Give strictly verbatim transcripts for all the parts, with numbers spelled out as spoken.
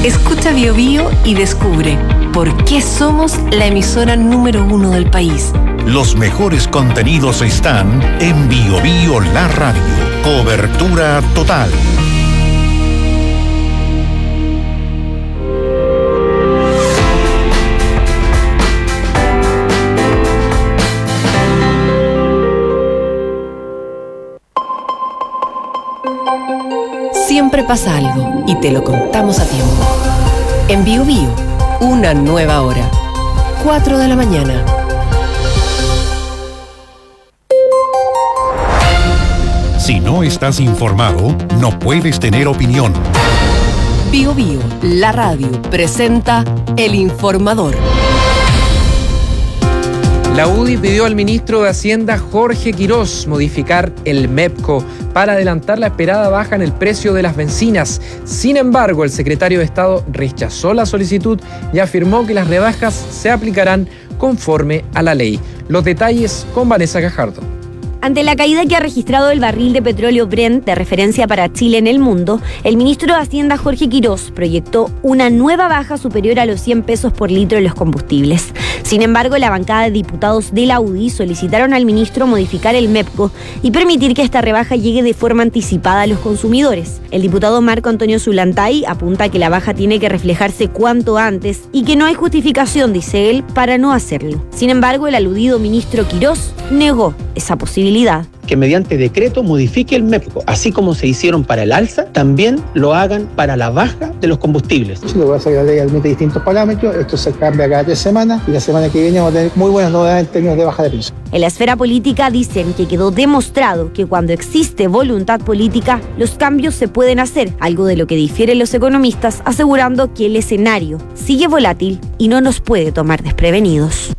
Escucha Bio Bio y descubre por qué somos la emisora número uno del país. Los mejores contenidos están en Bio Bio La Radio. Cobertura total. Siempre pasa algo y te lo contamos a tiempo. En Bio Bio, una nueva hora. cuatro de la mañana. Si no estás informado, no puedes tener opinión. Bio Bio, la radio, presenta El Informador. La U D I pidió al ministro de Hacienda, Jorge Quirós, modificar el MEPCO para adelantar la esperada baja en el precio de las bencinas. Sin embargo, el secretario de Estado rechazó la solicitud y afirmó que las rebajas se aplicarán conforme a la ley. Los detalles con Vanessa Gajardo. Ante la caída que ha registrado el barril de petróleo Brent, de referencia para Chile en el mundo, el ministro de Hacienda, Jorge Quirós, proyectó una nueva baja superior a los cien pesos por litro en los combustibles. Sin embargo, la bancada de diputados de la U D I solicitaron al ministro modificar el MEPCO y permitir que esta rebaja llegue de forma anticipada a los consumidores. El diputado Marco Antonio Zulantay apunta que la baja tiene que reflejarse cuanto antes y que no hay justificación, dice él, para no hacerlo. Sin embargo, el aludido ministro Quirós negó esa posibilidad. Que mediante decreto modifique el MEPCO, así como se hicieron para el alza, también lo hagan para la baja de los combustibles. Lo voy a sacar de distintos parámetros, esto se cambia cada tres semanas y la semana que viene vamos a tener muy buenas novedades en términos de baja de precios. En la esfera política dicen que quedó demostrado que cuando existe voluntad política, los cambios se pueden hacer, algo de lo que difieren los economistas, asegurando que el escenario sigue volátil y no nos puede tomar desprevenidos.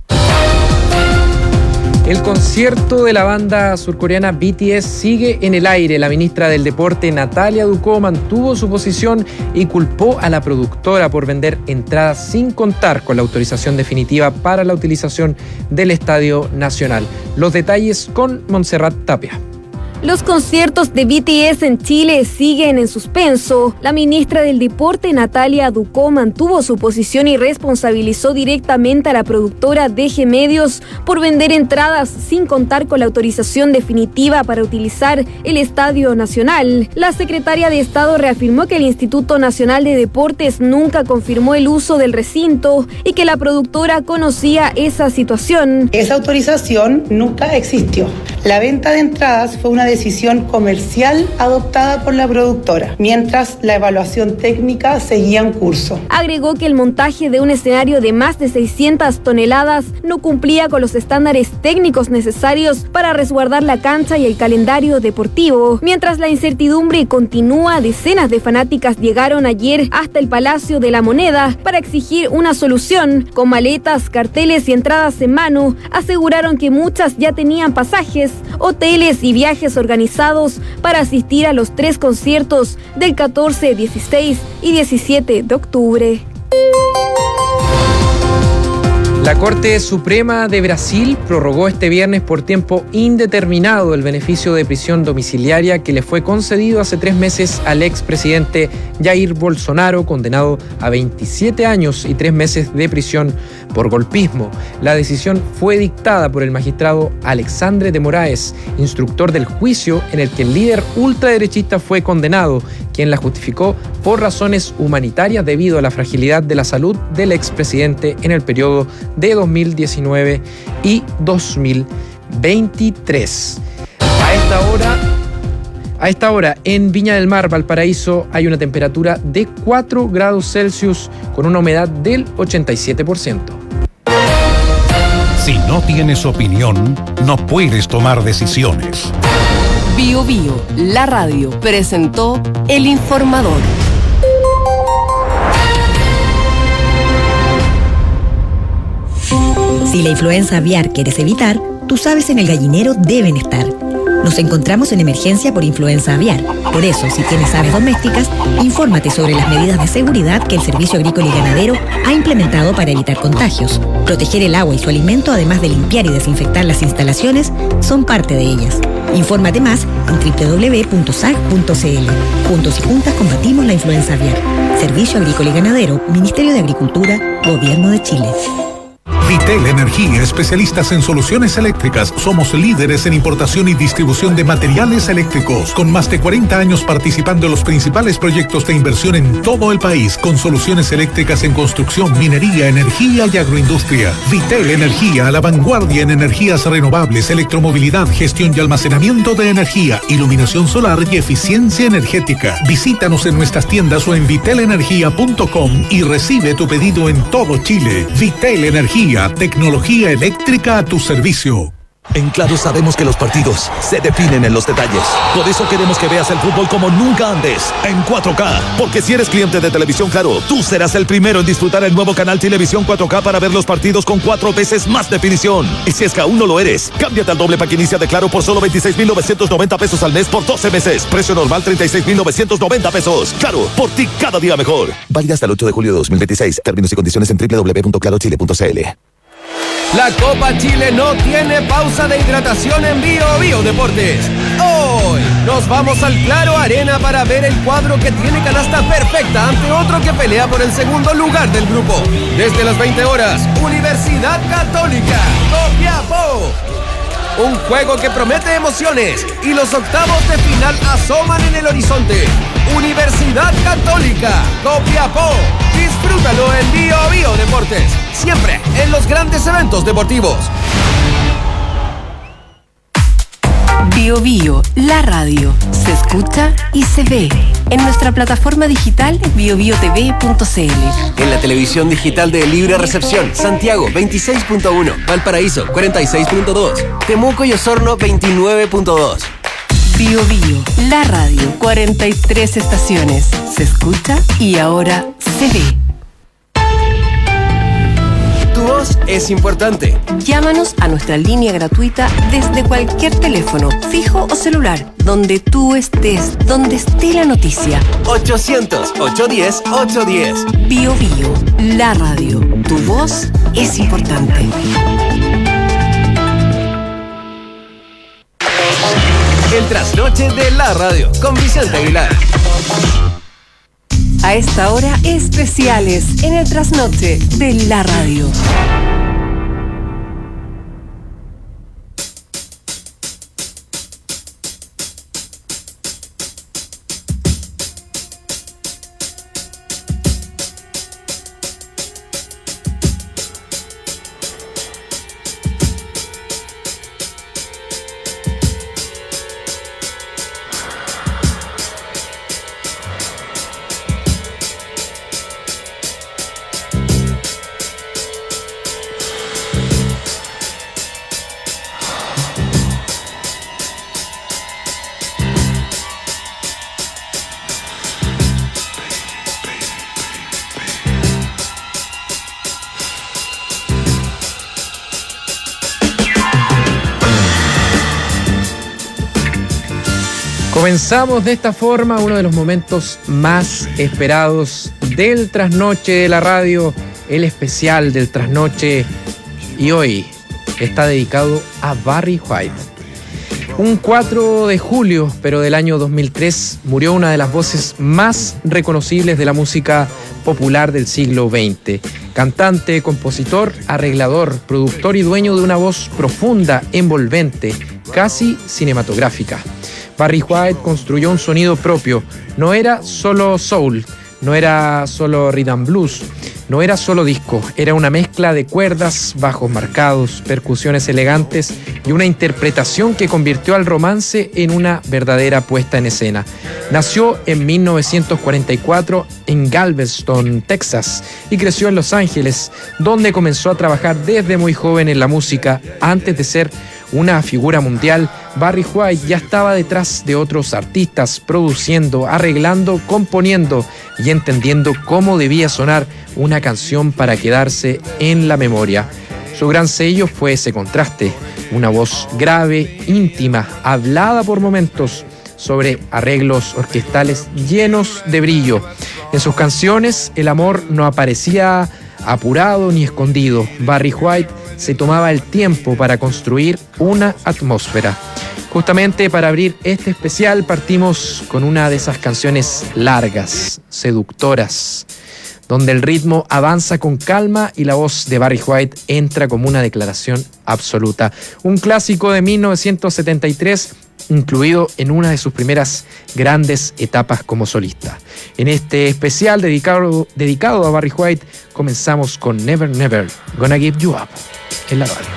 El concierto de la banda surcoreana B T S sigue en el aire. La ministra del Deporte, Natalia Ducó, mantuvo su posición y culpó a la productora por vender entradas sin contar con la autorización definitiva para la utilización del Estadio Nacional. Los detalles con Montserrat Tapia. Los conciertos de B T S en Chile siguen en suspenso. La ministra del Deporte, Natalia Ducó, mantuvo su posición y responsabilizó directamente a la productora D G Medios por vender entradas sin contar con la autorización definitiva para utilizar el Estadio Nacional. La secretaria de Estado reafirmó que el Instituto Nacional de Deportes nunca confirmó el uso del recinto y que la productora conocía esa situación. Esa autorización nunca existió. La venta de entradas fue una decisión comercial adoptada por la productora, mientras la evaluación técnica seguía en curso. Agregó que el montaje de un escenario de más de seiscientas toneladas no cumplía con los estándares técnicos necesarios para resguardar la cancha y el calendario deportivo. Mientras la incertidumbre continúa, decenas de fanáticas llegaron ayer hasta el Palacio de la Moneda para exigir una solución. Con maletas, carteles y entradas en mano, aseguraron que muchas ya tenían pasajes, hoteles y viajes organizados para asistir a los tres conciertos del catorce, dieciséis y diecisiete de octubre. La Corte Suprema de Brasil prorrogó este viernes por tiempo indeterminado el beneficio de prisión domiciliaria que le fue concedido hace tres meses al expresidente Jair Bolsonaro, condenado a veintisiete años y tres meses de prisión por golpismo. La decisión fue dictada por el magistrado Alexandre de Moraes, instructor del juicio en el que el líder ultraderechista fue condenado, quien la justificó por razones humanitarias debido a la fragilidad de la salud del expresidente en el periodo de dos mil diecinueve y dos mil veintitrés. A esta hora, a esta hora en Viña del Mar, Valparaíso, hay una temperatura de cuatro grados Celsius con una humedad del ochenta y siete por ciento. Si no tienes opinión, no puedes tomar decisiones. Bio Bio, la radio, presentó El Informador. Si la influenza aviar quieres evitar, tus aves en el gallinero deben estar. Nos encontramos en emergencia por influenza aviar. Por eso, si tienes aves domésticas, infórmate sobre las medidas de seguridad que el Servicio Agrícola y Ganadero ha implementado para evitar contagios. Proteger el agua y su alimento, además de limpiar y desinfectar las instalaciones, son parte de ellas. Infórmate más en doble u doble u doble u punto s a g punto c l. Juntos y juntas combatimos la influenza aviar. Servicio Agrícola y Ganadero, Ministerio de Agricultura, Gobierno de Chile. Vitel Energía, especialistas en soluciones eléctricas. Somos líderes en importación y distribución de materiales eléctricos, con más de cuarenta años participando en los principales proyectos de inversión en todo el país, con soluciones eléctricas en construcción, minería, energía y agroindustria. Vitel Energía, a la vanguardia en energías renovables, electromovilidad, gestión y almacenamiento de energía, iluminación solar y eficiencia energética. Visítanos en nuestras tiendas o en vitel energía punto com y recibe tu pedido en todo Chile. Vitel Energía, tecnología eléctrica a tu servicio. En Claro sabemos que los partidos se definen en los detalles. Por eso queremos que veas el fútbol como nunca antes, en cuatro K. Porque si eres cliente de Televisión Claro, tú serás el primero en disfrutar el nuevo canal Televisión cuatro K para ver los partidos con cuatro veces más definición. Y si es que aún no lo eres, cámbiate al doble pack inicia de Claro por solo veintiséis mil novecientos noventa pesos al mes por doce meses. Precio normal treinta y seis mil novecientos noventa pesos. Claro, por ti cada día mejor. Válida hasta el ocho de julio de dos mil veintiséis. Términos y condiciones en doble u doble u doble u punto claro chile punto c l. La Copa Chile no tiene pausa de hidratación en Bio Bio Deportes. Hoy nos vamos al Claro Arena para ver el cuadro que tiene canasta perfecta ante otro que pelea por el segundo lugar del grupo. Desde las veinte horas, Universidad Católica, Copiapó. Un juego que promete emociones y los octavos de final asoman en el horizonte. Universidad Católica, Copiapó. Disfrútalo en Bio Bio Deportes, siempre en los grandes eventos deportivos. Bio Bio, la radio, se escucha y se ve en nuestra plataforma digital bio bio t v punto c l. En la televisión digital de Libre Recepción, Santiago veintiséis punto uno, Valparaíso cuarenta y seis punto dos, Temuco y Osorno veintinueve punto dos. Bio Bio, la radio, cuarenta y tres estaciones, se escucha y ahora se ve. Tu voz es importante. Llámanos a nuestra línea gratuita desde cualquier teléfono, fijo o celular, donde tú estés, donde esté la noticia. ochocientos, ochocientos diez, ochocientos diez. Bio Bio, la radio. Tu voz es importante. El trasnoche de la radio, con Vicente Aguilar. A esta hora, especiales en el trasnoche de la radio. Comenzamos de esta forma uno de los momentos más esperados del trasnoche de la radio, el especial del trasnoche, y hoy está dedicado a Barry White. Un cuatro de julio, pero del año dos mil tres, murió una de las voces más reconocibles de la música popular del siglo veinte. Cantante, compositor, arreglador, productor y dueño de una voz profunda, envolvente, casi cinematográfica. Barry White construyó un sonido propio. No era solo soul, no era solo rhythm blues, no era solo disco, era una mezcla de cuerdas, bajos marcados, percusiones elegantes y una interpretación que convirtió al romance en una verdadera puesta en escena. Nació en mil novecientos cuarenta y cuatro en Galveston, Texas, y creció en Los Ángeles, donde comenzó a trabajar desde muy joven en la música. Antes de ser una figura mundial, Barry White ya estaba detrás de otros artistas, produciendo, arreglando, componiendo y entendiendo cómo debía sonar una canción para quedarse en la memoria. Su gran sello fue ese contraste, una voz grave, íntima, hablada por momentos, sobre arreglos orquestales llenos de brillo. En sus canciones el amor no aparecía apurado ni escondido. Barry White se tomaba el tiempo para construir una atmósfera. Justamente para abrir este especial partimos con una de esas canciones largas, seductoras, donde el ritmo avanza con calma y la voz de Barry White entra como una declaración absoluta. Un clásico de mil novecientos setenta y tres, incluido en una de sus primeras grandes etapas como solista. En este especial dedicado, dedicado a Barry White, comenzamos con Never Never Gonna Give You Up en la radio.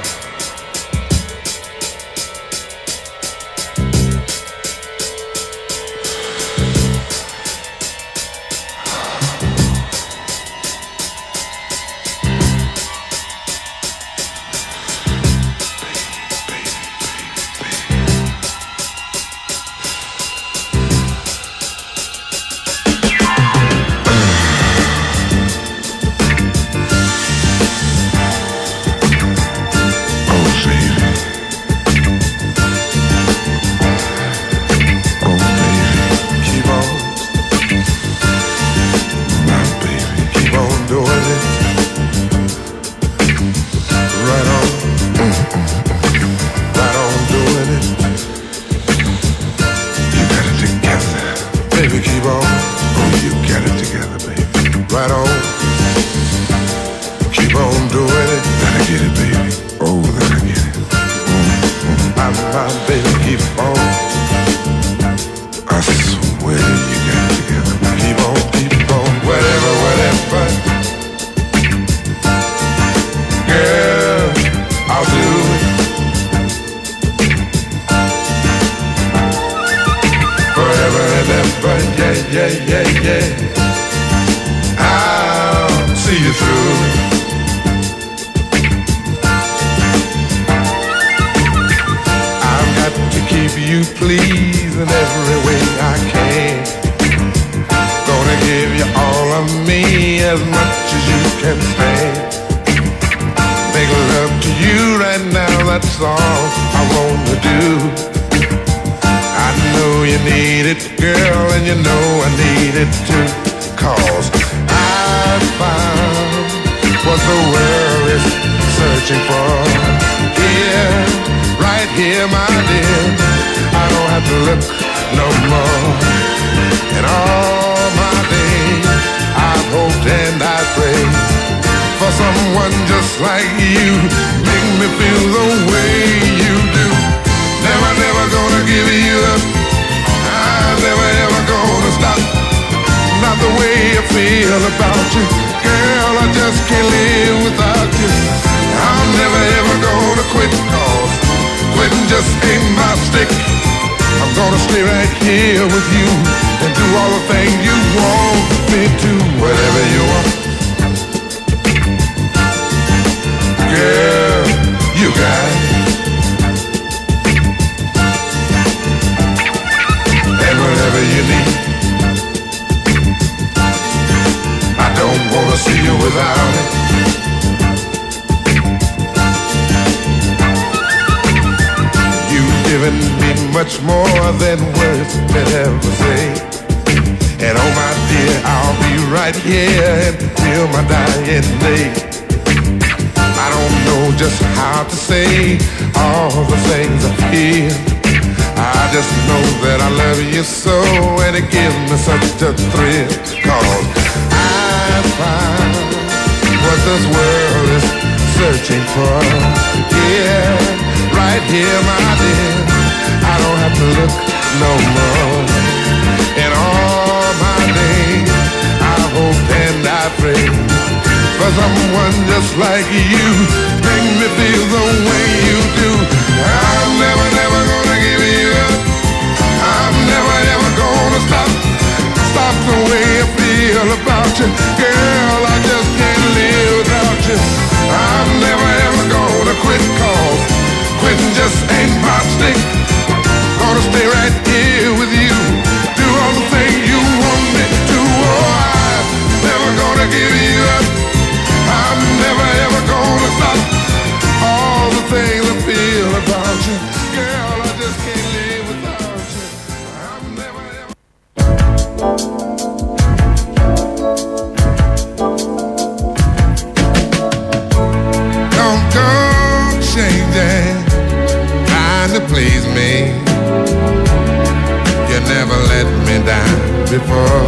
me down before.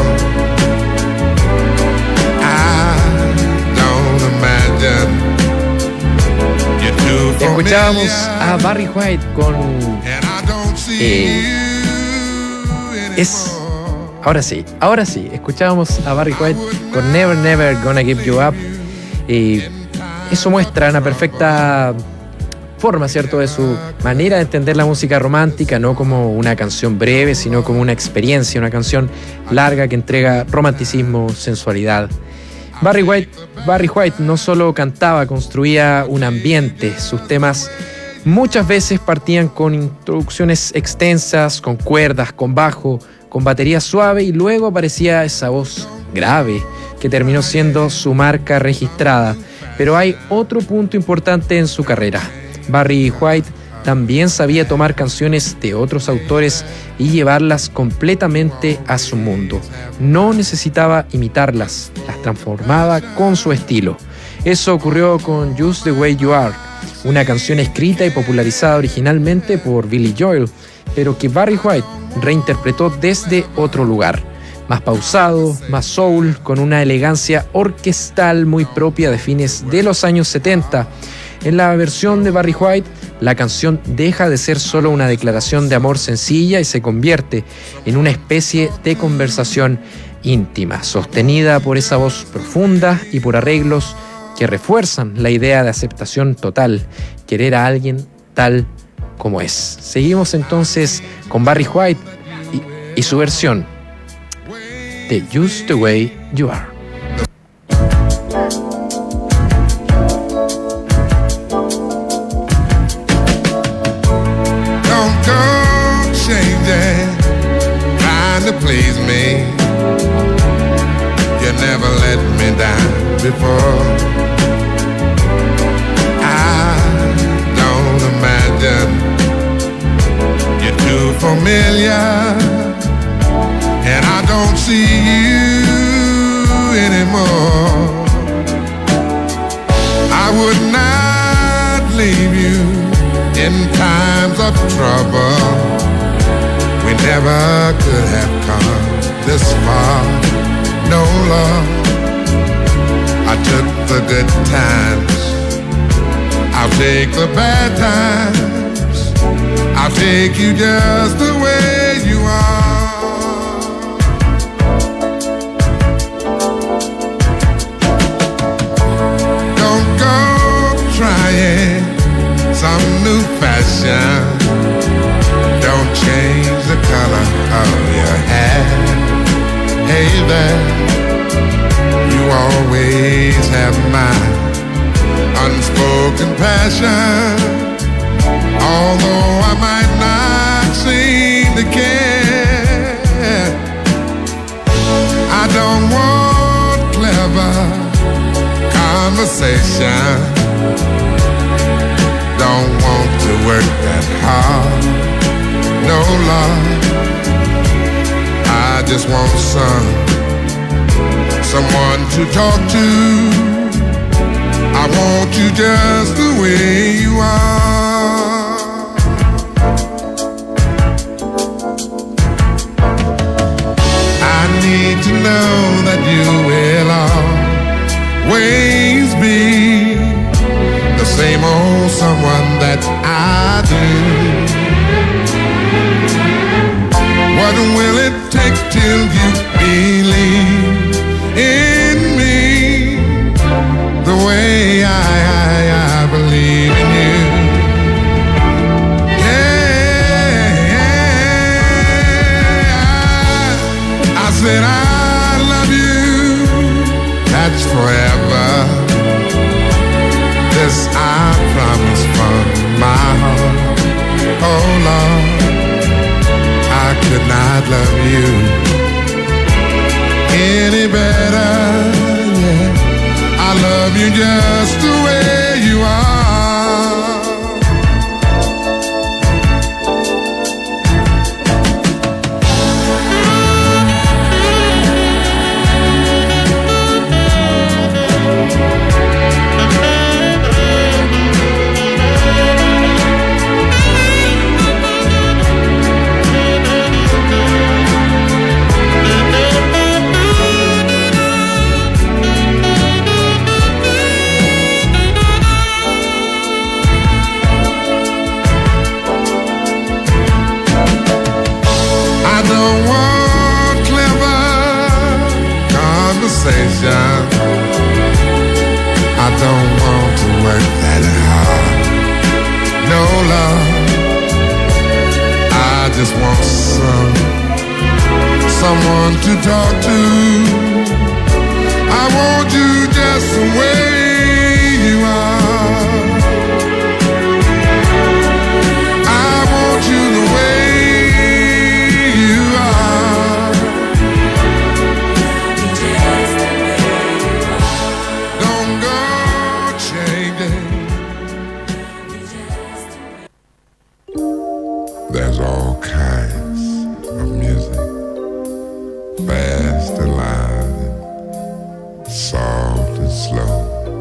I don't imagine you're too familiar. Escuchábamos a Barry White con eh, es ahora sí, ahora sí, escuchábamos a Barry White con Never Never Gonna Give You Up. Y eso muestra una perfecta forma, ¿cierto?, de su manera de entender la música romántica, no como una canción breve, sino como una experiencia, una canción larga que entrega romanticismo, sensualidad. Barry White, Barry White no solo cantaba, construía un ambiente. Sus temas muchas veces partían con introducciones extensas, con cuerdas, con bajo, con batería suave, y luego aparecía esa voz grave que terminó siendo su marca registrada. Pero hay otro punto importante en su carrera. Barry White también sabía tomar canciones de otros autores y llevarlas completamente a su mundo. No necesitaba imitarlas, las transformaba con su estilo. Eso ocurrió con Just the Way You Are, una canción escrita y popularizada originalmente por Billy Joel, pero que Barry White reinterpretó desde otro lugar, más pausado, más soul, con una elegancia orquestal muy propia de fines de los años setenta. En la versión de Barry White, la canción deja de ser solo una declaración de amor sencilla y se convierte en una especie de conversación íntima, sostenida por esa voz profunda y por arreglos que refuerzan la idea de aceptación total, querer a alguien tal como es. Seguimos entonces con Barry White y, y su versión de Just the Way You Are. To please me, you never let me down before. I don't imagine you're too familiar, and I don't see you anymore. I would not leave you in times of trouble. We never could have come this far, no love. I took the good times, I'll take the bad times. I'll take you just the way you are. Don't go trying some new fashion. Don't change the color of your hair. Hey there, you always have my unspoken passion. Although I might not seem to care, I don't want clever conversation. Don't want to work that hard. No love, I just want some, someone to talk to. I want you just the way you are. I need to know that you will always be the same old someone that I do. What will it take till you believe in me the way I, I, I believe in you? Yeah, I, I said I love you, that's forever. This I promise from my heart. Oh Lord, I could not love you any better, yeah. I love you just the way you are. don't want to work that hard. No love, I just want some someone to talk to. I want you just the way you are. I want you the way you are. Don't go changing. There's all kinds of music, fast and loud, soft and slow,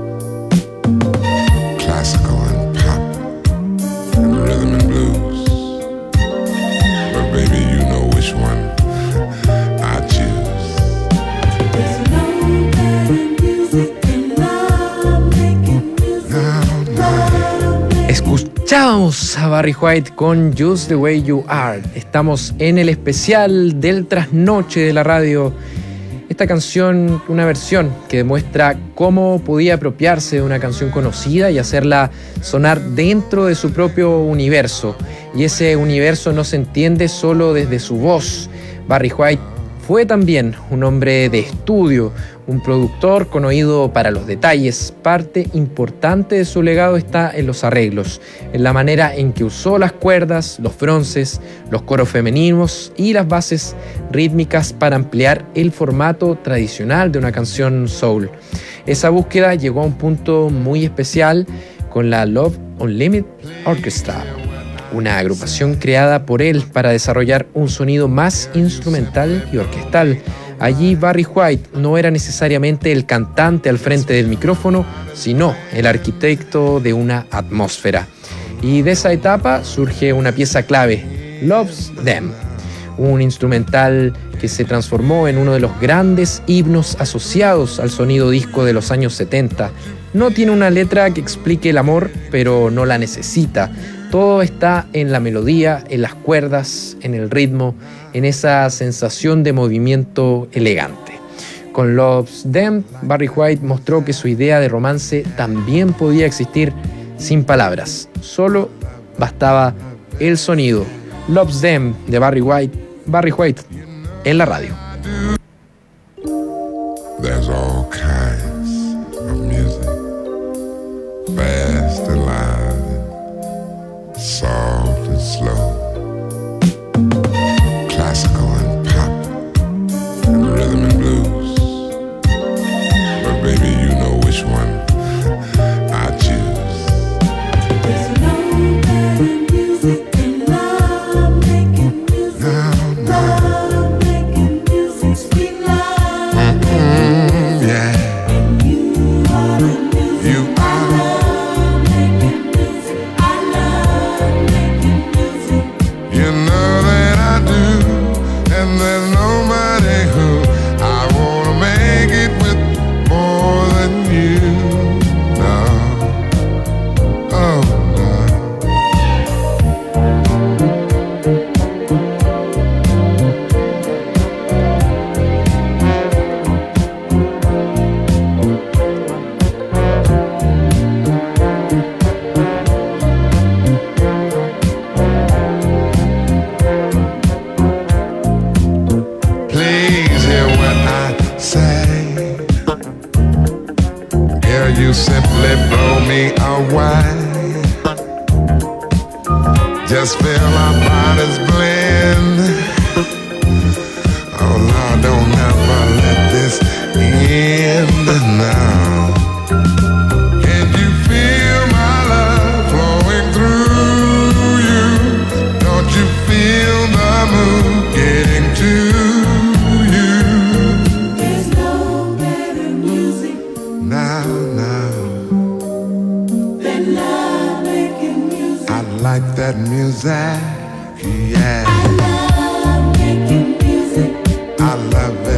classical and pop, and rhythm and blues. But baby, you know which one I choose. There's no better music than love making music. Love making. Escuchábamos a Barry White con Just the Way You Are. Estamos en el especial del trasnoche de la radio. Esta canción, una versión que demuestra cómo podía apropiarse de una canción conocida y hacerla sonar dentro de su propio universo. Y ese universo no se entiende solo desde su voz. Barry White fue también un hombre de estudio, un productor con oído para los detalles. Parte importante de su legado está en los arreglos, en la manera en que usó las cuerdas, los fronces, los coros femeninos y las bases rítmicas para ampliar el formato tradicional de una canción soul. Esa búsqueda llegó a un punto muy especial con la Love Unlimited Orchestra, una agrupación creada por él para desarrollar un sonido más instrumental y orquestal. Allí Barry White no era necesariamente el cantante al frente del micrófono, sino el arquitecto de una atmósfera. Y de esa etapa surge una pieza clave, Loves Them, un instrumental que se transformó en uno de los grandes himnos asociados al sonido disco de los años setenta. No tiene una letra que explique el amor, pero no la necesita. Todo está en la melodía, en las cuerdas, en el ritmo, en esa sensación de movimiento elegante. Con Loves Them, Barry White mostró que su idea de romance también podía existir sin palabras. Solo bastaba el sonido. Loves Them de Barry White, Barry White en la radio. There's all kinds of music, fast and loud, soft and slow, classical and pop, and rhythm and blues. But baby, you know which one I choose. There's no better music than love making music. No, no. Love making music, sweet love. Mm-hmm, yeah. And you are the music. You are. I love making music. I love making music. You know that I do, and there's nobody who I wanna make it with more than you. No, oh no. Please hear what I say. Girl, you simply blow me away. Just feel our bodies blend. Oh Lord, don't ever let this end now. Can you feel my love flowing through you? Don't you feel the mood getting to you? There's no better music now, now than love making music. I like that music, yeah. I love making music. I love it.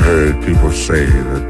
heard people say that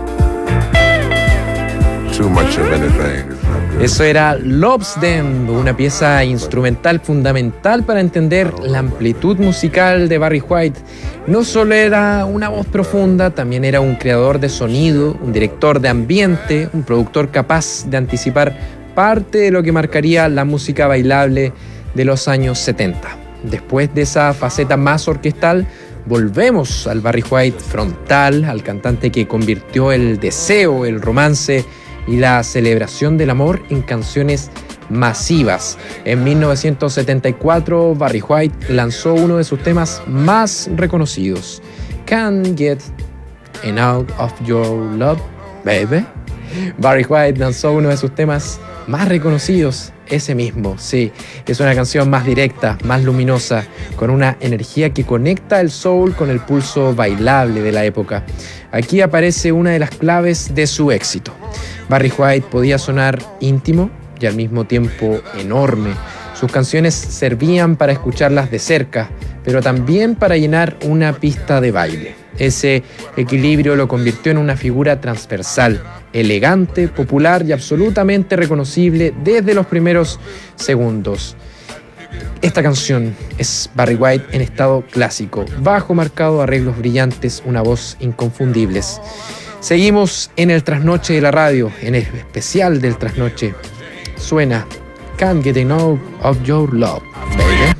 too much of anything is not good. Eso era Loves Them, una pieza instrumental fundamental para entender la amplitud musical de Barry White. No solo era una voz profunda, también era un creador de sonido, un director de ambiente, un productor capaz de anticipar parte de lo que marcaría la música bailable de los años setenta. Después de esa faceta más orquestal, volvemos al Barry White frontal, al cantante que convirtió el deseo, el romance y la celebración del amor en canciones masivas. En mil novecientos setenta y cuatro, Barry White lanzó uno de sus temas más reconocidos, Can't Get Enough of Your Love, Baby. Barry White lanzó uno de sus temas más reconocidos, ese mismo, sí. Es una canción más directa, más luminosa, con una energía que conecta el soul con el pulso bailable de la época. Aquí aparece una de las claves de su éxito. Barry White podía sonar íntimo y al mismo tiempo enorme. Sus canciones servían para escucharlas de cerca, pero también para llenar una pista de baile. Ese equilibrio lo convirtió en una figura transversal, elegante, popular y absolutamente reconocible desde los primeros segundos. Esta canción es Barry White en estado clásico, bajo marcado, arreglos brillantes, una voz inconfundibles. Seguimos en el trasnoche de la radio, en el especial del trasnoche. Suena Can't Get Enough of Your Love, baby.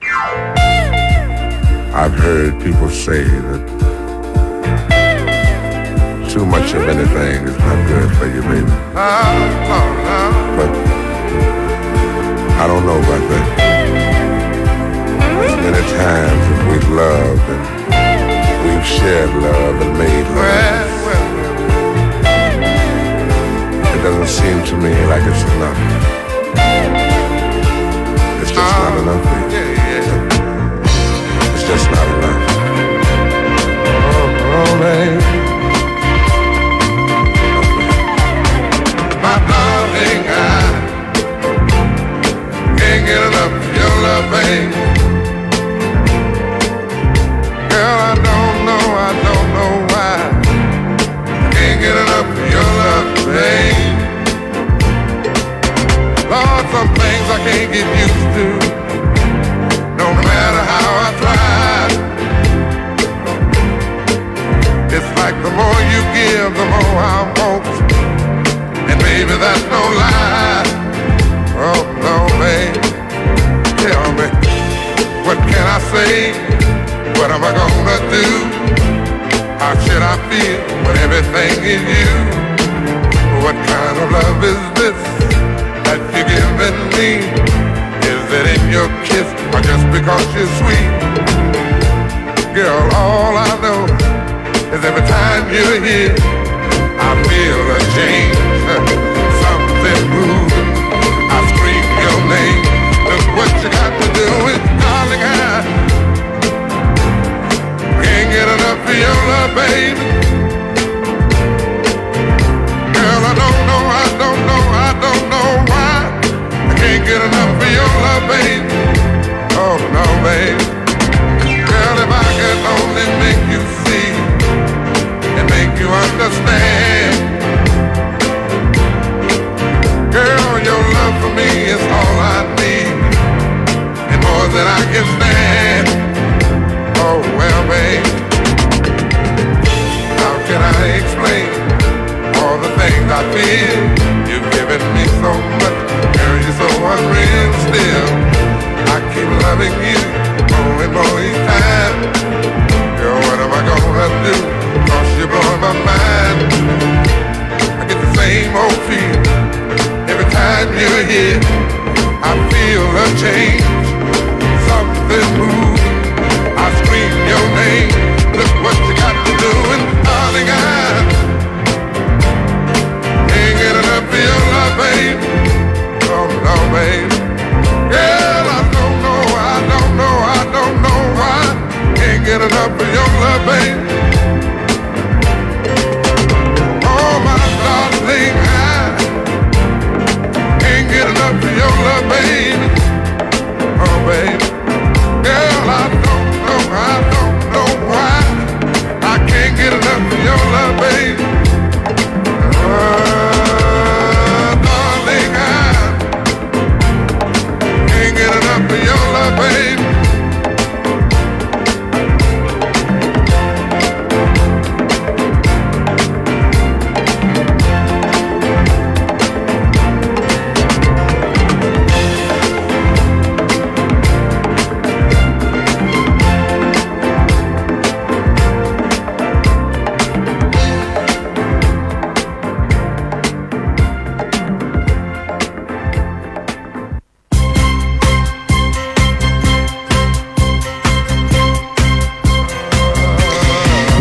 I've heard people say that too much of anything is not good for you, baby. But I don't know about that. Many times that we've loved and we've shared love and made love, it doesn't seem to me like it's enough. It's just not enough, baby. It's just not enough. Oh, oh baby. My darling, I can't get enough of your love, baby. Girl, I don't know, I don't know why I can't get enough of your love, baby. Lord, some things I can't get used to, no matter how I try. It's like the more you give, the more I want. And baby, that's no lie. Oh no, babe. Tell me, what can I say? What am I gonna do? How should I feel when everything is you? What kind of love is this that you're giving me? Is it in your kiss or just because you're sweet? Girl, all I know is every time you're here, I feel a change, something moving. I scream your name. Look what you got to do with, darling, I can't get enough of your love, baby. Girl, I don't know, I don't know, I don't know why I can't get enough of your love, baby. Oh no, baby. Girl, if I could only make you see and make you understand. Girl, your love for me is all I need, and more than I can stand. Oh well, babe, how can I explain all the things I feel? You've given me so much, girl, you're so unreal still. I keep loving you more and more each time. Girl, what am I gonna do? Cause you're blowing my mind. I get the same old feeling every time you're here. I feel a change, something moving. I scream your name. Look what you got to do, and darling, I can't get enough of your love, babe. Oh no, babe. Girl, I don't know, I don't know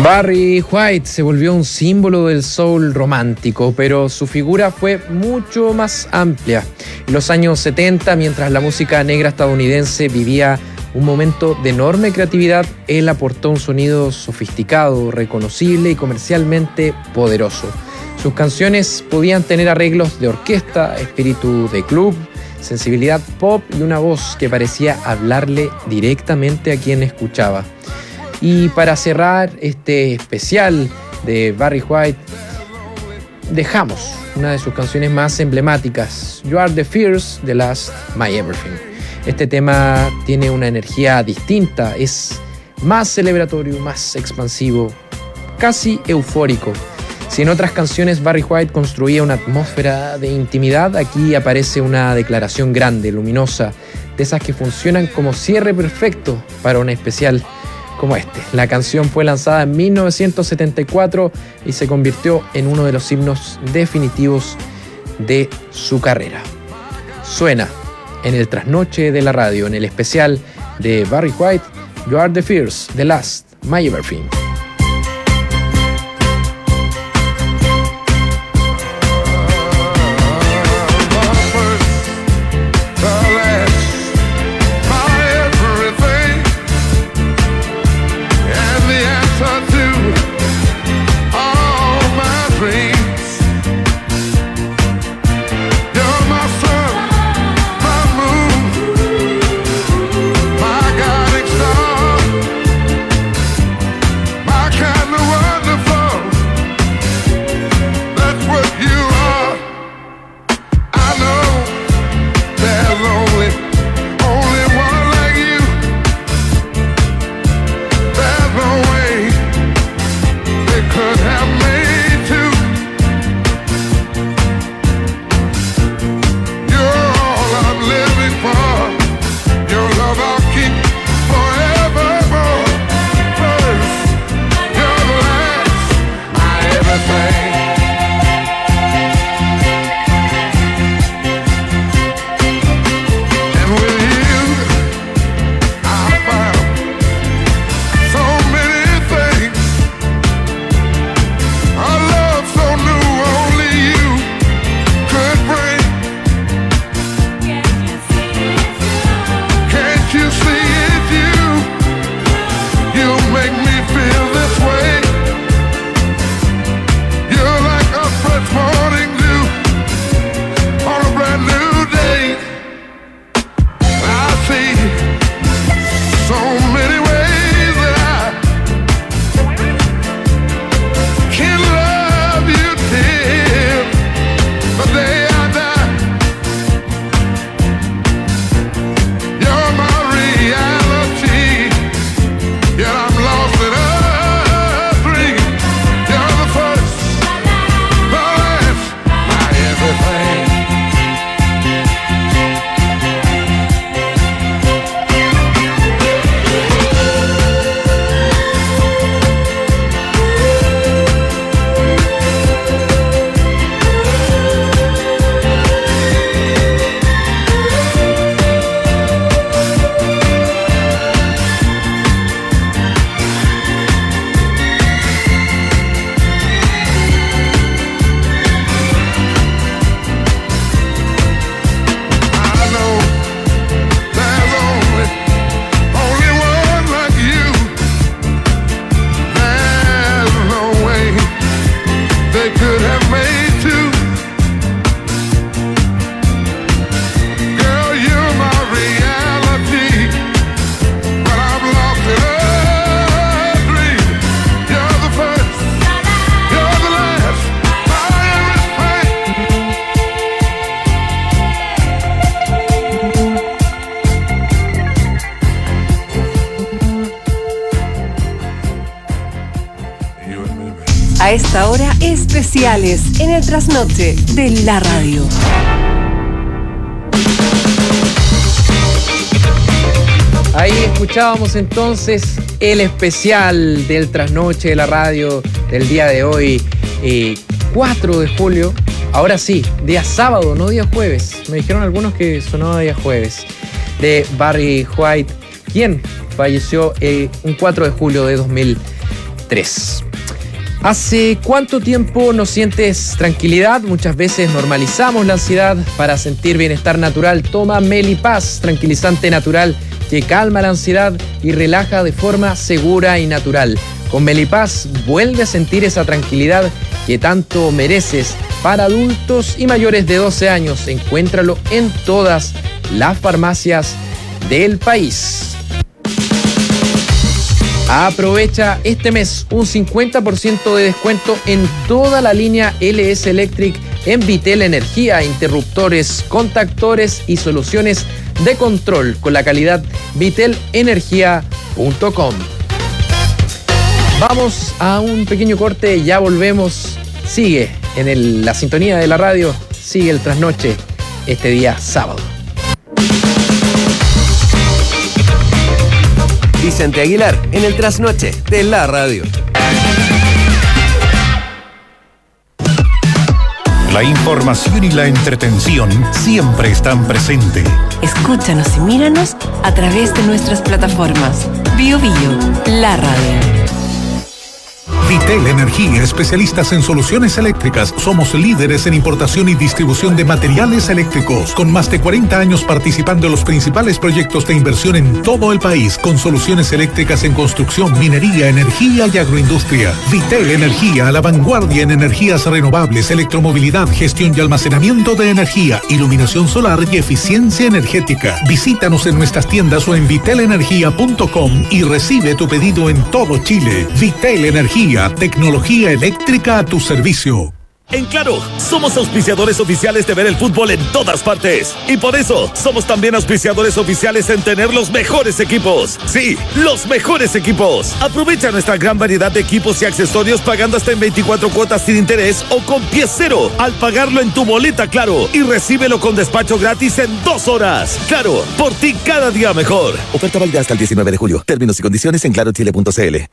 Barry White se volvió un símbolo del soul romántico, pero su figura fue mucho más amplia. En los años setenta, mientras la música negra estadounidense vivía un momento de enorme creatividad, él aportó un sonido sofisticado, reconocible y comercialmente poderoso. Sus canciones podían tener arreglos de orquesta, espíritu de club, sensibilidad pop y una voz que parecía hablarle directamente a quien escuchaba. Y para cerrar este especial de Barry White, dejamos una de sus canciones más emblemáticas, You Are the First, The Last, My Everything. Este tema tiene una energía distinta, es más celebratorio, más expansivo, casi eufórico. Si en otras canciones Barry White construía una atmósfera de intimidad, aquí aparece una declaración grande, luminosa, de esas que funcionan como cierre perfecto para un especial como este. La canción fue lanzada en mil novecientos setenta y cuatro y se convirtió en uno de los himnos definitivos de su carrera. Suena en el trasnoche de la radio, en el especial de Barry White, You Are the First, The Last, My Everything. A esta hora, especiales en el trasnoche de la radio. Ahí escuchábamos entonces el especial del trasnoche de la radio del día de hoy, eh, cuatro de julio. Ahora sí, día sábado, no día jueves. Me dijeron algunos que sonaba día jueves. De Barry White, quien falleció eh, un cuatro de julio de dos mil tres. ¿Hace cuánto tiempo no sientes tranquilidad? Muchas veces normalizamos la ansiedad. Para sentir bienestar natural, toma Melipaz, tranquilizante natural que calma la ansiedad y relaja de forma segura y natural. Con Melipaz vuelve a sentir esa tranquilidad que tanto mereces. Para adultos y mayores de doce años, encuéntralo en todas las farmacias del país. Aprovecha este mes un cincuenta por ciento de descuento en toda la línea L S Electric en Vitel Energía, interruptores, contactores y soluciones de control con la calidad vitel energía punto com. Vamos a un pequeño corte, ya volvemos. Sigue en el, la sintonía de la radio, sigue el trasnoche este día sábado. Vicente Aguilar en el trasnoche de la radio. La información y la entretención siempre están presentes. Escúchanos y míranos a través de nuestras plataformas. Bio Bio, la radio. Vitel Energía, especialistas en soluciones eléctricas. Somos líderes en importación y distribución de materiales eléctricos, con más de cuarenta años participando en los principales proyectos de inversión en todo el país, con soluciones eléctricas en construcción, minería, energía y agroindustria. Vitel Energía, a la vanguardia en energías renovables, electromovilidad, gestión y almacenamiento de energía, iluminación solar y eficiencia energética. Visítanos en nuestras tiendas o en vitel energía punto com y recibe tu pedido en todo Chile. Vitel Energía, tecnología eléctrica a tu servicio. En Claro, somos auspiciadores oficiales de ver el fútbol en todas partes. Y por eso, somos también auspiciadores oficiales en tener los mejores equipos. Sí, los mejores equipos. Aprovecha nuestra gran variedad de equipos y accesorios pagando hasta en veinticuatro cuotas sin interés o con pie cero al pagarlo en tu boleta Claro. Y recíbelo con despacho gratis en dos horas. Claro, por ti cada día mejor. Oferta válida hasta el diecinueve de julio. Términos y condiciones en claro chile punto c l.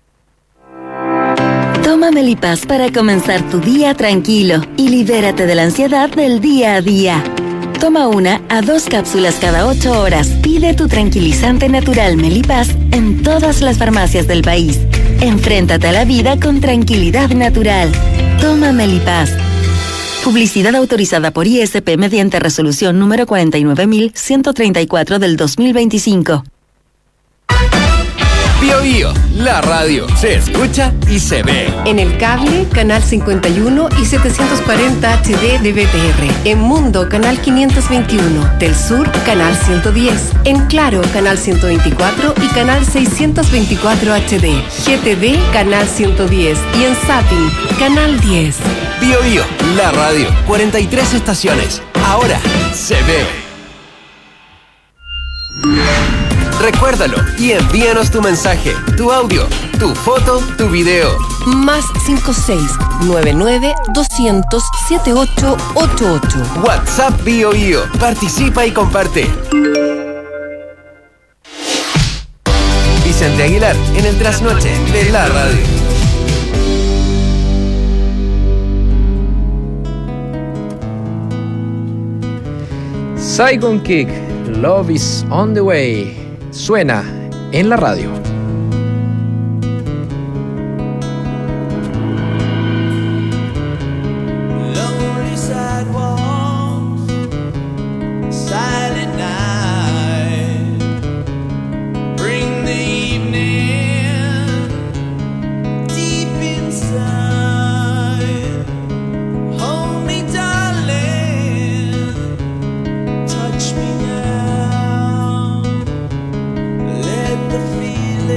Toma Melipaz para comenzar tu día tranquilo y libérate de la ansiedad del día a día. Toma una a dos cápsulas cada ocho horas. Pide tu tranquilizante natural Melipaz en todas las farmacias del país. Enfréntate a la vida con tranquilidad natural. Toma Melipaz. Publicidad autorizada por I S P mediante resolución número cuarenta y nueve mil ciento treinta y cuatro del dos mil veinticinco. Bio Bio, la radio, se escucha y se ve. En el cable, canal cincuenta y uno y setecientos cuarenta H D de B T R. En Mundo, canal quinientos veintiuno. Del Sur, canal ciento diez. En Claro, canal ciento veinticuatro y canal seiscientos veinticuatro H D. G T V, canal ciento diez. Y en Zapping, canal diez. Bio Bio, la radio, cuarenta y tres estaciones. Ahora se ve. Recuérdalo y envíanos tu mensaje, tu audio, tu foto, tu video. Más cinco seis nueve nueve doscientos setenta y ocho ochenta y ocho. WhatsApp Bio Bio. Participa y comparte. Vicente Aguilar en el trasnoche de la radio. Saigon Kick, Love is on the way. Suena en la radio. Touch me now, let the feeling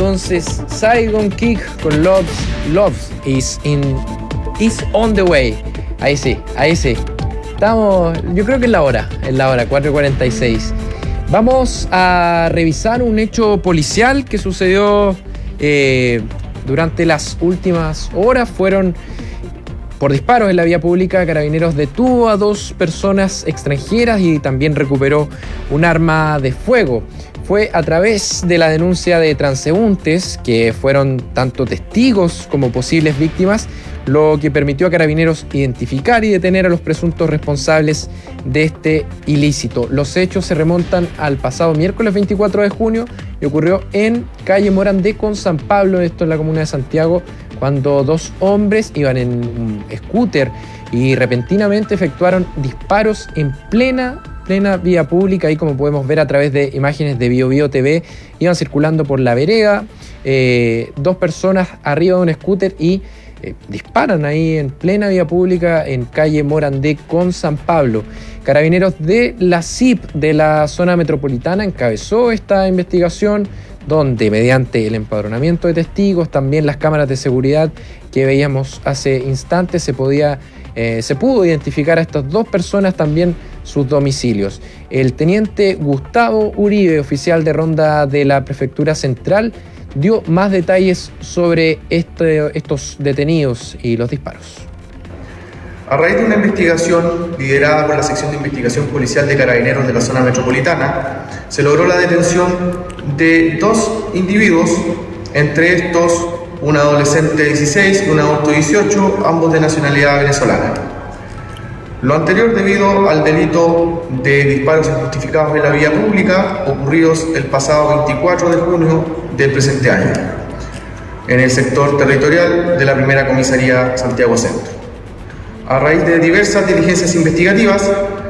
entonces Saigon Kick con Loves, Loves is, in, is on the way. Ahí sí, ahí sí. Estamos, yo creo que es la hora, es la hora, cuatro y cuarenta y seis. Vamos a revisar un hecho policial que sucedió eh, durante las últimas horas. Fueron por disparos en la vía pública. Carabineros detuvo a dos personas extranjeras y también recuperó un arma de fuego. Fue a través de la denuncia de transeúntes, que fueron tanto testigos como posibles víctimas, lo que permitió a Carabineros identificar y detener a los presuntos responsables de este ilícito. Los hechos se remontan al pasado miércoles veinticuatro de junio y ocurrió en calle Morandé con San Pablo, esto en la comuna de Santiago, cuando dos hombres iban en un scooter y repentinamente efectuaron disparos en plena plena vía pública. Ahí, como podemos ver a través de imágenes de Bio Bio T V, iban circulando por la vereda, eh, dos personas arriba de un scooter y eh, disparan ahí en plena vía pública en calle Morandé con San Pablo. Carabineros de la C I P de la zona metropolitana encabezó esta investigación, donde mediante el empadronamiento de testigos, también las cámaras de seguridad que veíamos hace instantes, se podía Eh, se pudo identificar a estas dos personas, también sus domicilios. El teniente Gustavo Uribe, oficial de ronda de la Prefectura Central, dio más detalles sobre este, estos detenidos y los disparos. A raíz de una investigación liderada por la sección de investigación policial de Carabineros de la zona metropolitana, se logró la detención de dos individuos, entre estos un adolescente de dieciséis y un adulto de dieciocho, ambos de nacionalidad venezolana. Lo anterior debido al delito de disparos injustificados en la vía pública ocurridos el pasado veinticuatro de junio del presente año, en el sector territorial de la primera comisaría Santiago Centro. A raíz de diversas diligencias investigativas,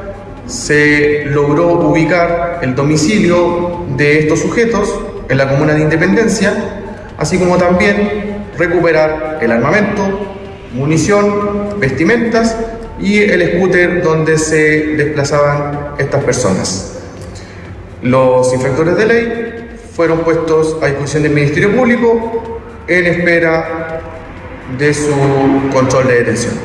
se logró ubicar el domicilio de estos sujetos en la comuna de Independencia, así como también recuperar el armamento, munición, vestimentas y el scooter donde se desplazaban estas personas. Los infractores de ley fueron puestos a disposición del Ministerio Público en espera de su control de detención.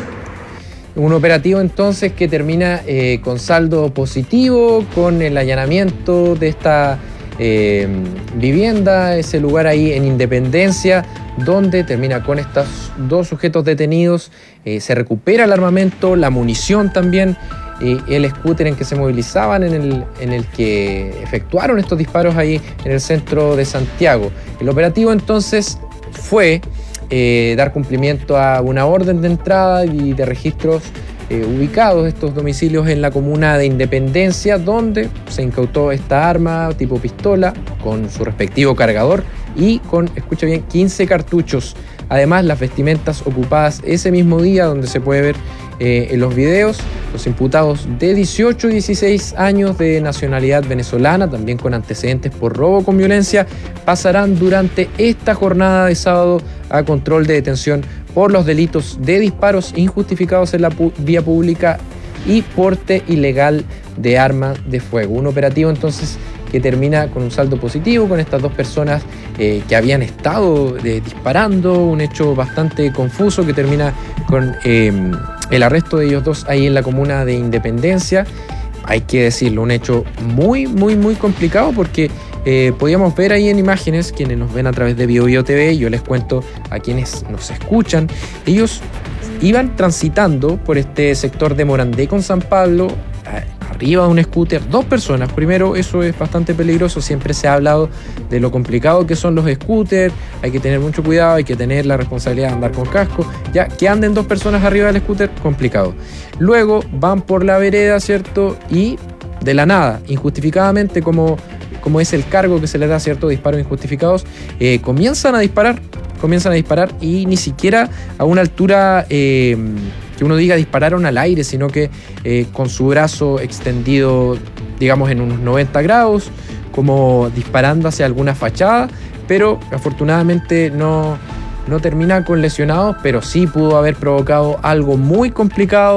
Un operativo entonces que termina eh, con saldo positivo, con el allanamiento de esta Eh, vivienda, ese lugar ahí en Independencia, donde termina con estos dos sujetos detenidos. Eh, se recupera el armamento, la munición también, eh, el scooter en que se movilizaban, en el, en el que efectuaron estos disparos ahí en el centro de Santiago. El operativo entonces fue eh, dar cumplimiento a una orden de entrada y de registros Eh, ubicados estos domicilios en la comuna de Independencia, donde se incautó esta arma tipo pistola con su respectivo cargador y con, escucha bien, quince cartuchos. Además, las vestimentas ocupadas ese mismo día, donde se puede ver eh, en los videos, los imputados de dieciocho y dieciséis años de nacionalidad venezolana, también con antecedentes por robo con violencia, pasarán durante esta jornada de sábado a control de detención por los delitos de disparos injustificados en la pu- vía pública y porte ilegal de arma de fuego. Un operativo entonces que termina con un saldo positivo, con estas dos personas eh, que habían estado eh, disparando, un hecho bastante confuso que termina con eh, el arresto de ellos dos ahí en la comuna de Independencia. Hay que decirlo, un hecho muy, muy, muy complicado, porque eh, podíamos ver ahí en imágenes, quienes nos ven a través de Bio Bio T V, yo les cuento a quienes nos escuchan, ellos iban transitando por este sector de Morandé con San Pablo, arriba de un scooter, dos personas. Primero, eso es bastante peligroso, siempre se ha hablado de lo complicado que son los scooters, hay que tener mucho cuidado, hay que tener la responsabilidad de andar con casco, ya que anden dos personas arriba del scooter, complicado. Luego van por la vereda, ¿cierto? Y de la nada, injustificadamente, como, como es el cargo que se les da, ¿cierto? Disparos injustificados, eh, comienzan a disparar, comienzan a disparar y ni siquiera a una altura eh, que uno diga dispararon al aire, sino que eh, con su brazo extendido, digamos, en unos noventa grados, como disparando hacia alguna fachada, pero afortunadamente no, no termina con lesionados, pero sí pudo haber provocado algo muy complicado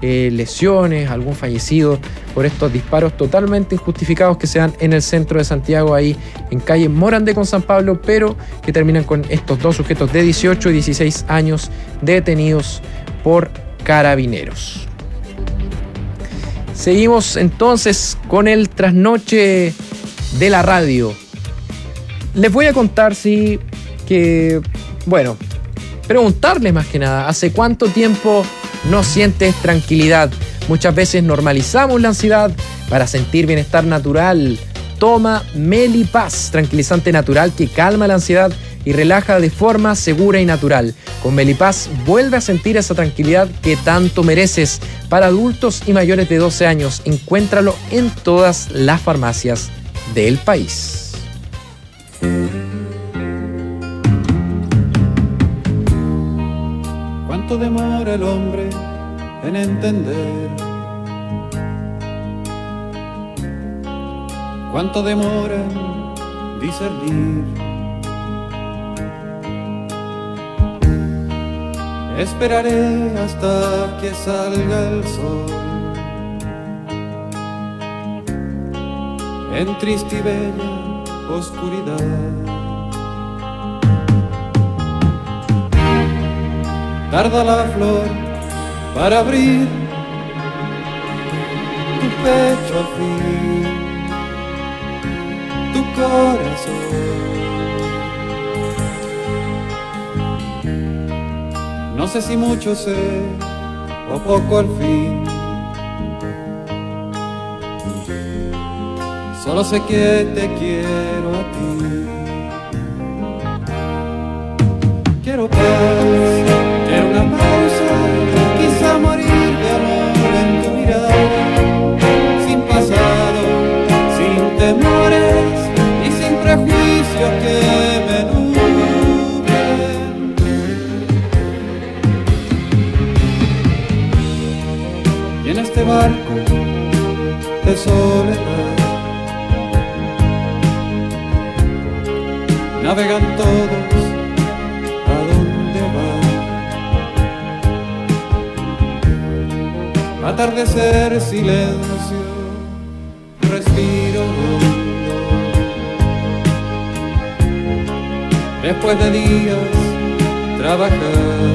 eh, lesiones, algún fallecido por estos disparos totalmente injustificados que se dan en el centro de Santiago, ahí en calle Morandé con San Pablo, pero que terminan con estos dos sujetos de dieciocho y dieciséis años detenidos por Carabineros. Seguimos entonces con el trasnoche de la radio. Les voy a contar, sí, que, bueno, preguntarles más que nada, ¿hace cuánto tiempo no sientes tranquilidad? Muchas veces normalizamos la ansiedad para sentir bienestar natural. Toma Melipaz, tranquilizante natural que calma la ansiedad y relaja de forma segura y natural. Con Melipaz vuelve a sentir esa tranquilidad que tanto mereces. Para adultos y mayores de doce años, encuéntralo en todas las farmacias del país. ¿Cuánto demora el hombre en entender? ¿Cuánto demora en discernir? Esperaré hasta que salga el sol en triste y bella oscuridad. Tarda la flor para abrir tu pecho al fin, tu corazón. No sé si mucho sé o poco al fin. Solo sé que te quiero a ti. Quiero paz, quiero una pausa, quizá morir de amor en tu mirada, sin pasado, sin temores y sin prejuicios que me nublen. Y en este barco de soledad navegan todos a donde van. Atardecer, silencio, respiro hondo. Después de días trabajar,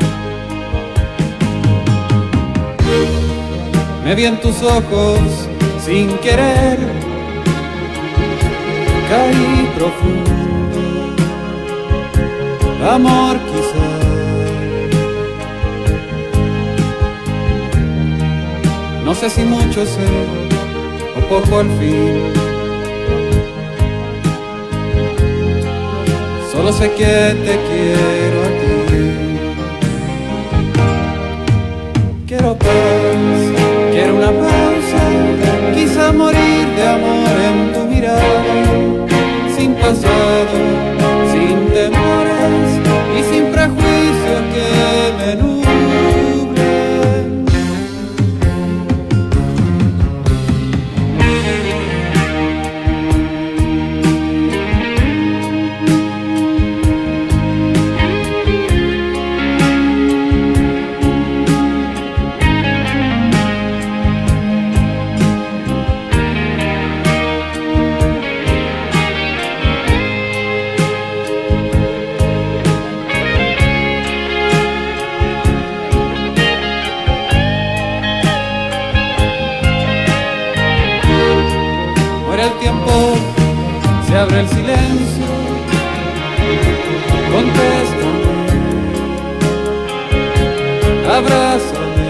me vi en tus ojos sin querer, caí profundo. Amor quizá, no sé si mucho sé o poco al fin. Solo sé que te quiero a ti. Quiero paz, quiero una pausa, quizá morir de amor en tu mirada, sin pasado, sin temores y sin prejuicios que me nublen. Se abre el silencio, contéstame, abrázame.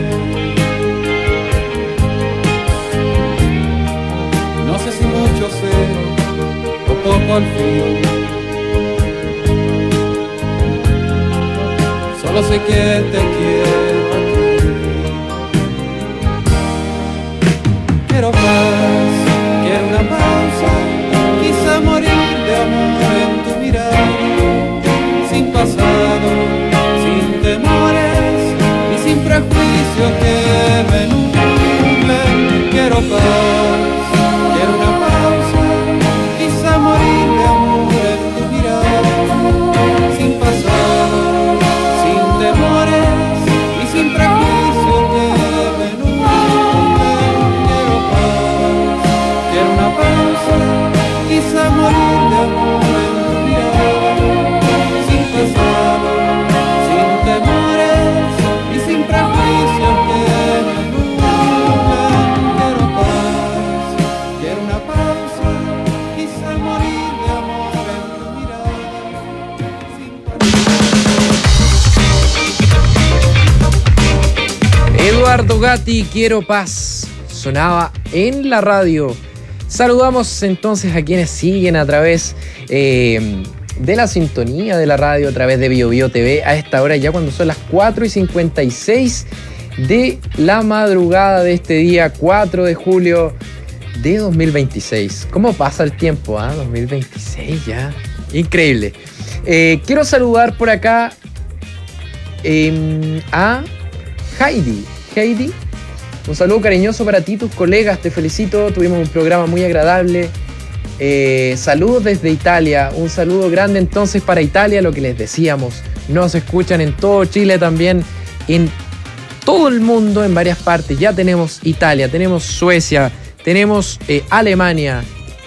No sé si mucho sé o poco al fin. Solo sé que te quiero a ti. Quiero paz, quiero una pausa, quizá morir de amor en tu mirada, sin pasado, sin temores y sin prejuicios que me nublen. Quiero paz, quiero una pausa, quizá morir de amor en tu mirada, sin pasado, sin temores Eduardo Gatti, Quiero Paz, sonaba en la radio. Saludamos entonces a quienes siguen a través eh, de la sintonía de la radio, a través de Bio Bio T V, a esta hora ya cuando son las cuatro y cincuenta y seis de la madrugada de este día cuatro de julio de dos mil veintiséis. ¿Cómo pasa el tiempo? ¿Ah? dos mil veintiséis ya. Increíble. Eh, quiero saludar por acá eh, a Heidi. Heidi, un saludo cariñoso para ti, tus colegas, te felicito, tuvimos un programa muy agradable. Eh, saludos desde Italia, un saludo grande entonces para Italia, lo que les decíamos, nos escuchan en todo Chile también, en todo el mundo, en varias partes. Ya tenemos Italia, tenemos Suecia, tenemos eh, Alemania,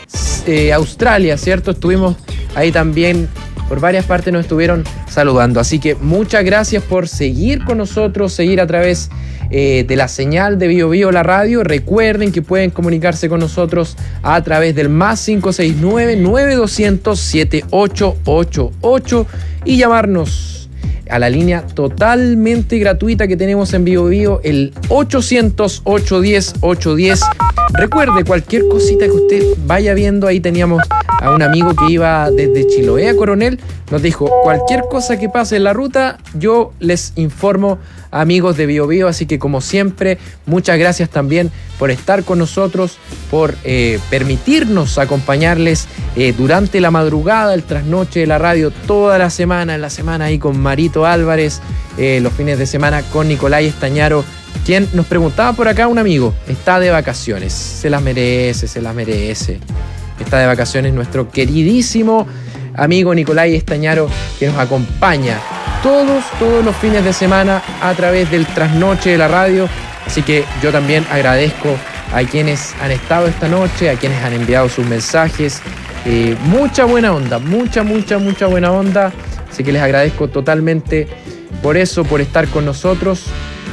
eh, Australia, ¿cierto? Estuvimos ahí también, por varias partes nos estuvieron saludando. Así que muchas gracias por seguir con nosotros, seguir a través eh, de la señal de Bio Bio la radio. Recuerden que pueden comunicarse con nosotros a través del más cinco seis nueve, nueve dos cero cero, siete ocho ocho ocho y llamarnos a la línea totalmente gratuita que tenemos en Bio Bio, el ochocientos, ochocientos diez, ochocientos diez. Recuerde, cualquier cosita que usted vaya viendo, ahí teníamos a un amigo que iba desde Chiloé a Coronel, nos dijo, cualquier cosa que pase en la ruta, yo les informo, amigos de Bio Bio. Así que como siempre, muchas gracias también por estar con nosotros, por eh, permitirnos acompañarles eh, durante la madrugada, el trasnoche de la radio, toda la semana, en la semana ahí con Marito Álvarez, eh, los fines de semana con Nicolás Estañaro, quien nos preguntaba por acá un amigo, está de vacaciones, se las merece, se las merece, está de vacaciones nuestro queridísimo amigo Nicolás Estañaro, que nos acompaña todos, todos los fines de semana a través del trasnoche de la radio. Así que yo también agradezco a quienes han estado esta noche, a quienes han enviado sus mensajes, eh, mucha buena onda, mucha, mucha, mucha buena onda, así que les agradezco totalmente por eso, por estar con nosotros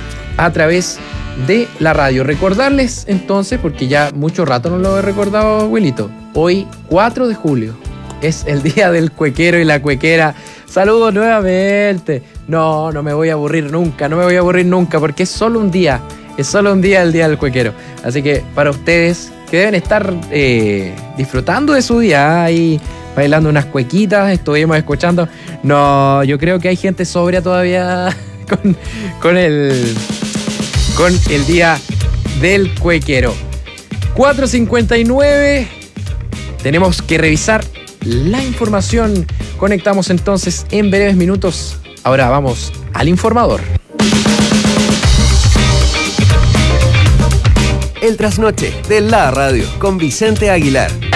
a través de la radio. Recordarles entonces, porque ya mucho rato no lo he recordado, abuelito, hoy cuatro de julio es el día del cuequero y la cuequera. Saludos nuevamente. No, no me voy a aburrir nunca, no me voy a aburrir nunca, porque es solo un día, es solo un día el día del cuequero. Así que para ustedes que deben estar eh, disfrutando de su día, ahí bailando unas cuequitas, estuvimos escuchando. No, yo creo que hay gente sobria todavía con, con el... con el día del cuequero. cuatro cincuenta y nueve. Tenemos que revisar la información. Conectamos entonces en breves minutos. Ahora vamos al informador. El trasnoche de la radio con Vicente Aguilar.